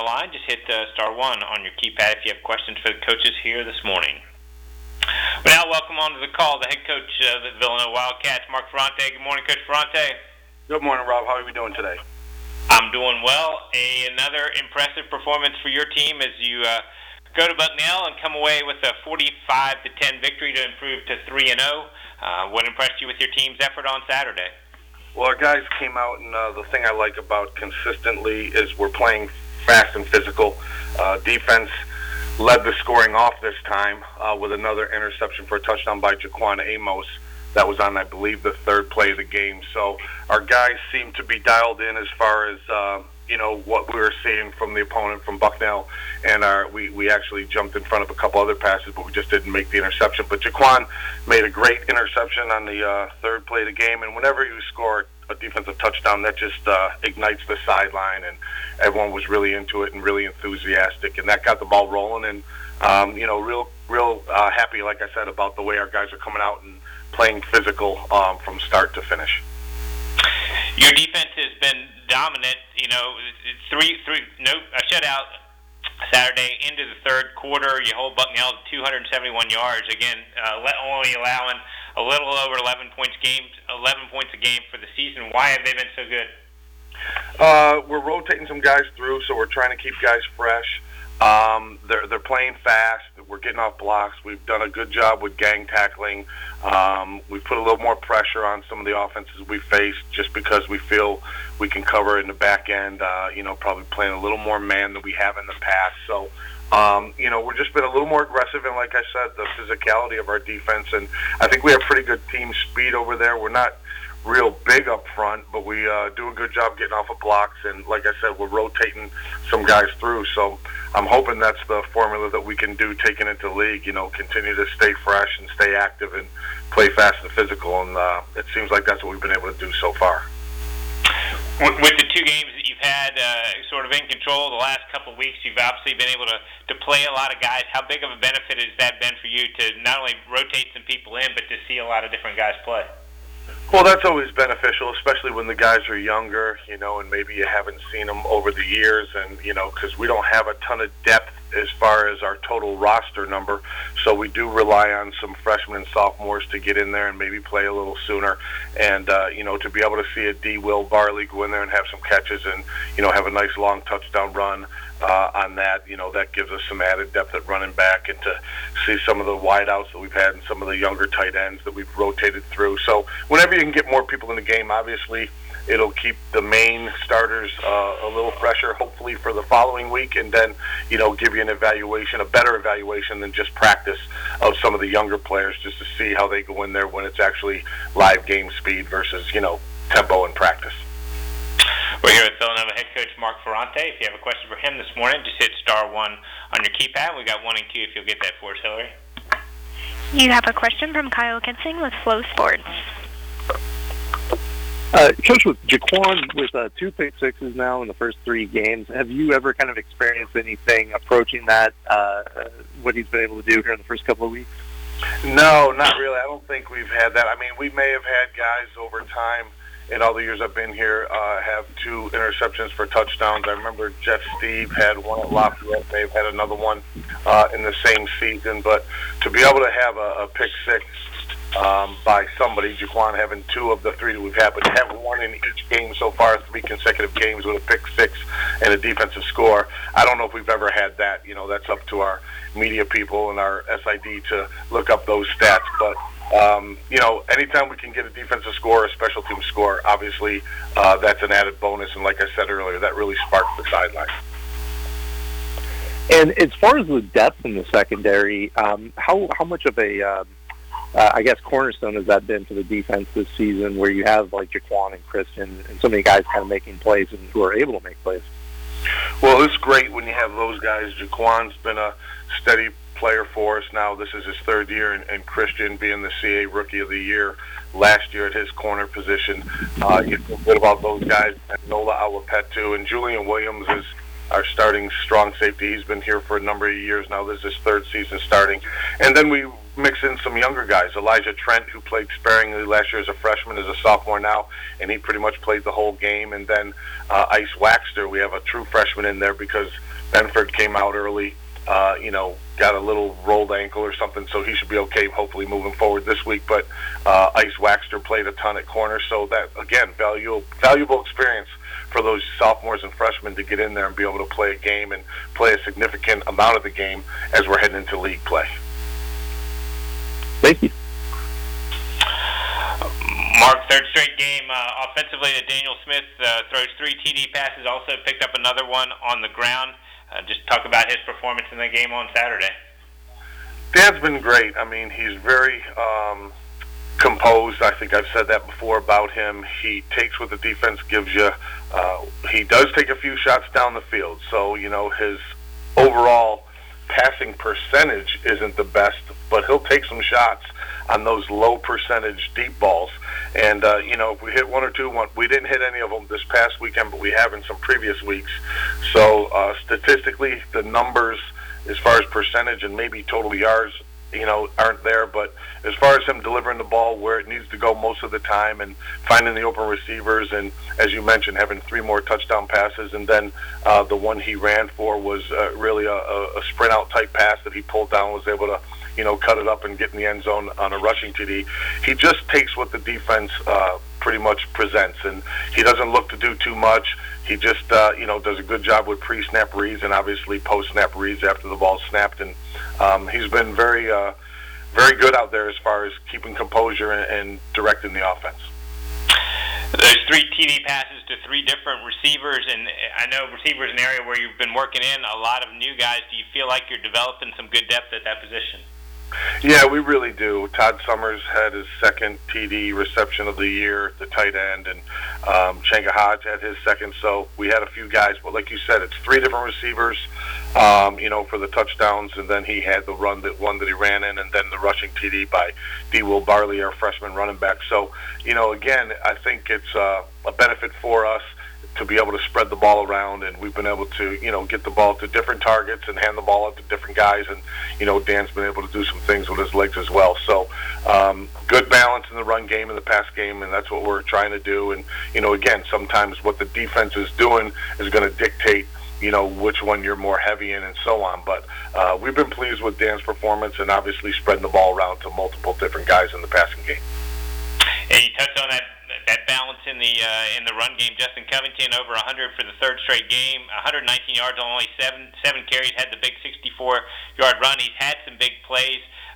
the line, just hit star one on your keypad if you have questions for the coaches here this morning. We now welcome onto the call the head coach of the Villanova Wildcats, Mark Ferrante. Good morning, Coach Ferrante. Good morning, Rob. How are we doing today? I'm doing well. Another impressive performance for your team as you go to Bucknell and come away with a 45-10 victory to improve to 3-0. What impressed you with your team's effort on Saturday? Well, our guys came out, and the thing I like about consistently is we're playing fast and physical. Defense led the scoring off this time with another interception for a touchdown by Jaquan Amos. That was on, I believe, the third play of the game. So our guys seem to be dialed in as far as what we were seeing from the opponent from Bucknell, and we actually jumped in front of a couple other passes, but we just didn't make the interception. But Jaquan made a great interception on the third play of the game, and whenever you score a defensive touchdown, that just ignites the sideline, and everyone was really into it and really enthusiastic, and that got the ball rolling. And real happy, like I said, about the way our guys are coming out and playing physical from start to finish. Your defense has been dominant. A shutout Saturday into the third quarter. You hold Bucknell to 271 yards. Again, only allowing a little over 11 points a game for the season. Why have they been so good? We're rotating some guys through, so we're trying to keep guys fresh. They're playing fast. We're getting off blocks. We've done a good job with gang tackling. We've put a little more pressure on some of the offenses we face just because we feel we can cover in the back end, probably playing a little more man than we have in the past. So, we're just been a little more aggressive, and like I said, the physicality of our defense, and I think we have pretty good team speed over there. We're not real big up front, but we do a good job getting off of blocks, and like I said, we're rotating some guys through. So I'm hoping that's the formula that we can do taking into the league, continue to stay fresh and stay active and play fast and physical, and it seems like that's what we've been able to do so far. With the two games that you've had sort of in control the last couple of weeks, you've obviously been able to play a lot of guys. How big of a benefit has that been for you to not only rotate some people in, but to see a lot of different guys play? Well, that's always beneficial, especially when the guys are younger, and maybe you haven't seen them over the years, and, because we don't have a ton of depth as far as our total roster number, so we do rely on some freshmen and sophomores to get in there and maybe play a little sooner, and, to be able to see a D. Will Barley go in there and have some catches and, have a nice long touchdown run on that, that gives us some added depth at running back, and to see some of the wideouts that we've had and some of the younger tight ends that we've rotated through. So whenever you can get more people in the game, obviously it'll keep the main starters a little fresher, hopefully for the following week, and then, give you a better evaluation than just practice of some of the younger players, just to see how they go in there when it's actually live game speed versus, tempo in practice. We're here with Villanova head coach Mark Ferrante. If you have a question for him this morning, just hit star one on your keypad. We got 1 and 2 if you'll get that for us, Hillary. You have a question from Kyle Kinsing with Flow Sports. Coach, with Jaquan with 2 pick sixes now in the first 3 games, have you ever kind of experienced anything approaching that, what he's been able to do here in the first couple of weeks? No, not really. I don't think we've had that. I mean, we may have had guys over time in all the years I've been here have 2 interceptions for touchdowns. I remember Jeff Steve had one at Lafayette. They've had another one in the same season. But to be able to have a pick six by somebody, Jaquan having 2 of the 3 that we've had, but to have 1 in each game so far, 3 consecutive games with a pick six and a defensive score, I don't know if we've ever had that. That's up to our media people and our SID to look up those stats. But anytime we can get a defensive score, a special team score, obviously that's an added bonus. And like I said earlier, that really sparks the sideline. And as far as the depth in the secondary, how much of a, cornerstone has that been for the defense this season, where you have like Jaquan and Christian and so many guys kind of making plays and who are able to make plays? Well, it's great when you have those guys. Jaquan's been a steady player for us now. This is his 3rd year, and Christian being the CA Rookie of the Year last year at his corner position. You feel good about those guys. And Nola Awapetu and Julian Williams is our starting strong safety. He's been here for a number of years now. This is his 3rd season starting. And then we mix in some younger guys. Elijah Trent, who played sparingly last year as a freshman, is a sophomore now, and he pretty much played the whole game. And then Ice Waxter, we have a true freshman in there because Benford came out early, got a little rolled ankle or something, so he should be okay, hopefully, moving forward this week. But Ice Waxter played a ton at corner, so that, again, valuable experience for those sophomores and freshmen to get in there and be able to play a game and play a significant amount of the game as we're heading into league play. Thank you. Mark, third straight game offensively that Daniel Smith throws 3 TD passes, also picked up another one on the ground. Just talk about his performance in the game on Saturday. Dan's been great. I mean, he's very composed. I think I've said that before about him. He takes what the defense gives you. He does take a few shots down the field. So, his overall passing percentage isn't the best, but he'll take some shots on those low percentage deep balls. And, if we hit one or two, we didn't hit any of them this past weekend, but we have in some previous weeks. So statistically, the numbers as far as percentage and maybe total yards, aren't there. But as far as him delivering the ball where it needs to go most of the time and finding the open receivers, and as you mentioned, having 3 more touchdown passes, and then the one he ran for was really a sprint out type pass that he pulled down, was able to cut it up and get in the end zone on a rushing TD. He just takes what the defense pretty much presents, and he doesn't look to do too much. He just, does a good job with pre-snap reads and obviously post-snap reads after the ball's snapped. And he's been very, very good out there as far as keeping composure and directing the offense. There's 3 TD passes to 3 different receivers, and I know receivers is an area where you've been working in a lot of new guys. Do you feel like you're developing some good depth at that position? Yeah, we really do. Todd Summers had his second TD reception of the year, the tight end, and Changa Hodge had his second. So we had a few guys, but like you said, it's 3 different receivers, for the touchdowns, and then he had the one that he ran in, and then the rushing TD by D. Will Barley, our freshman running back. So, again, I think it's a benefit for us to be able to spread the ball around, and we've been able to, get the ball to different targets and hand the ball out to different guys, and, Dan's been able to do some things with his legs as well. So, good balance in the run game and the pass game, and that's what we're trying to do. And, again, sometimes what the defense is doing is going to dictate, which one you're more heavy in and so on. But we've been pleased with Dan's performance and obviously spreading the ball around to multiple different guys in the passing game. Yeah, you touched on that balance in the run game. Justin Covington over 100 for the third straight game, 119 yards on only seven carries, had the big 64-yard run. He's had some big plays.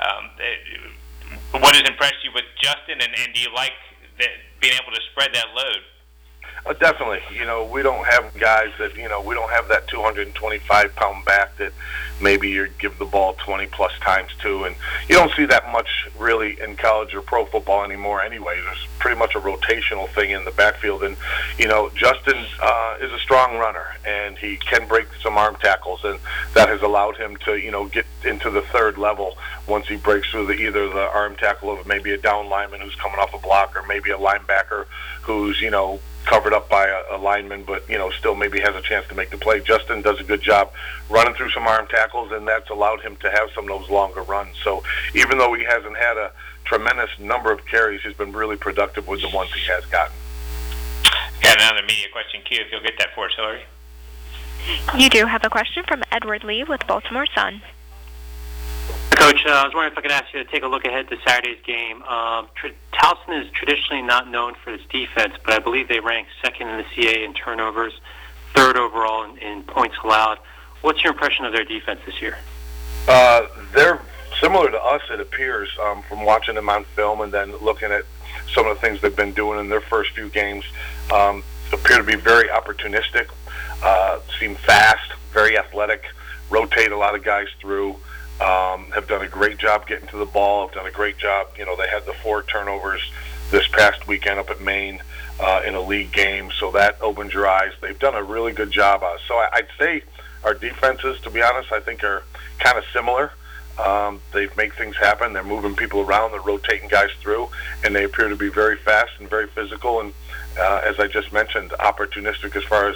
What has impressed you with Justin, and do you like being able to spread that load? Definitely. We don't have guys that, we don't have that 225-pound back that maybe you give the ball 20-plus times to. And you don't see that much really in college or pro football anymore anyway. There's pretty much a rotational thing in the backfield. And, Justin is a strong runner, and he can break some arm tackles. And that has allowed him to, get into the third level once he breaks through either the arm tackle of maybe a down lineman who's coming off a block, or maybe a linebacker who's, covered up by a lineman, but, still maybe has a chance to make the play. Justin does a good job running through some arm tackles, and that's allowed him to have some of those longer runs. So even though he hasn't had a tremendous number of carries, he's been really productive with the ones he has gotten. Got another media question, Q, if you'll get that for us, Hillary. You do have a question from Edward Lee with Baltimore Sun. Coach, I was wondering if I could ask you to take a look ahead to Saturday's game. Towson is traditionally not known for its defense, but I believe they rank second in the CA in turnovers, third overall in points allowed. What's your impression of their defense this year? They're similar to us, it appears, from watching them on film and then looking at some of the things they've been doing in their first few games. Appear to be very opportunistic, seem fast, very athletic, rotate a lot of guys through. Have done a great job getting to the ball, have done a great job. They had the 4 turnovers this past weekend up at Maine in a league game, so that opened your eyes. They've done a really good job. So I'd say our defenses, to be honest, I think are kind of similar. They make things happen. They're moving people around. They're rotating guys through, and they appear to be very fast and very physical and, as I just mentioned, opportunistic as far as,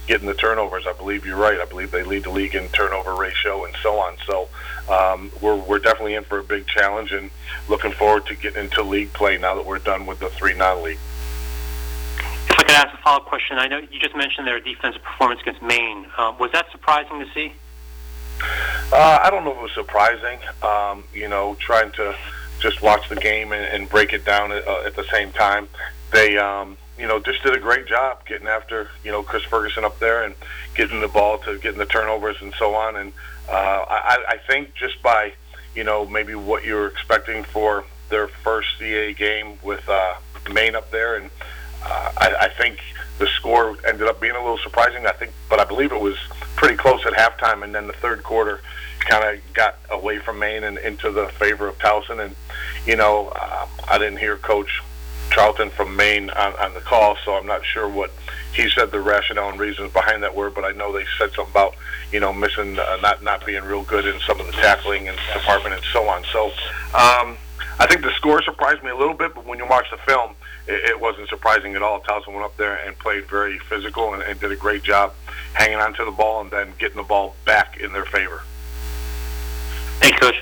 getting the turnovers. I believe you're right. I believe they lead the league in turnover ratio and so on. So we're definitely in for a big challenge, and looking forward to getting into league play now that we're done with the 3 non-league. If I could ask a follow-up question, I know you just mentioned their defensive performance against Maine. Was that surprising to see? I don't know if it was surprising. Trying to just watch the game and break it down at the same time. They, just did a great job getting after, Chris Ferguson up there and getting the ball to getting the turnovers and so on. And I think just by, maybe what you were expecting for their first CAA game with Maine up there, and I think the score ended up being a little surprising. But I believe it was pretty close at halftime, and then the third quarter kind of got away from Maine and into the favor of Towson. And I didn't hear Coach Charlton from Maine on the call, so I'm not sure what he said the rationale and reasons behind that were, but I know they said something about missing not being real good in some of the tackling and department and so on. So I think the score surprised me a little bit, but when you watch the film, it wasn't surprising at all. Towson went up there and played very physical and did a great job hanging on to the ball and then getting the ball back in their favor. Thanks, Coach.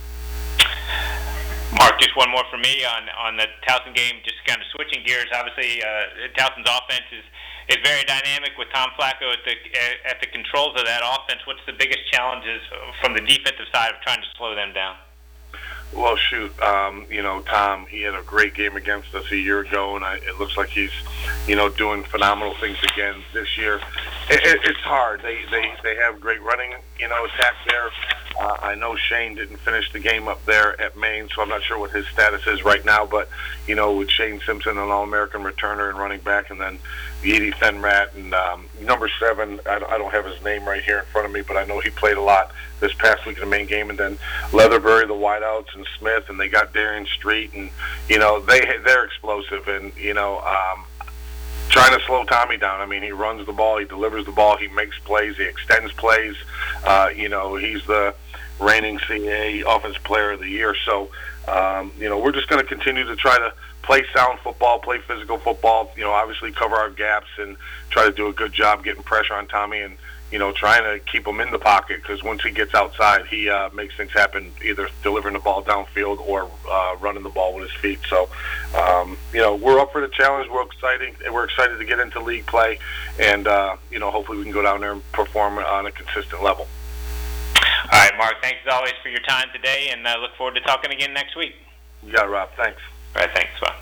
Mark, just one more for me on the Towson game, just kind of switching gears. Obviously, Towson's offense is very dynamic with Tom Flacco at the controls of that offense. What's the biggest challenges from the defensive side of trying to slow them down? Well, shoot, Tom, he had a great game against us a year ago, and it looks like he's, doing phenomenal things again this year. It's hard. They have great running, attack there. I know Shane didn't finish the game up there at Maine, so I'm not sure what his status is right now, but, with Shane Simpson, an All-American returner and running back, and then Yeedy Fenrat, and number 7, I don't have his name right here in front of me, but I know he played a lot this past week in the Maine game, and then Leatherbury, the wideouts, and Smith, and they got Darian Street, and, they're explosive, and, trying to slow Tommy down. I mean, he runs the ball, he delivers the ball, he makes plays, he extends plays. He's the reigning CAA Offensive Player of the Year. So, we're just going to continue to try to play sound football, play physical football, obviously cover our gaps and try to do a good job getting pressure on Tommy and, trying to keep him in the pocket, because once he gets outside, he makes things happen, either delivering the ball downfield or running the ball with his feet. So, we're up for the challenge. We're excited to get into league play, and, hopefully we can go down there and perform on a consistent level. All right, Mark, thanks as always for your time today, and look forward to talking again next week. You got it, Rob. Thanks. All right, thanks. Bye.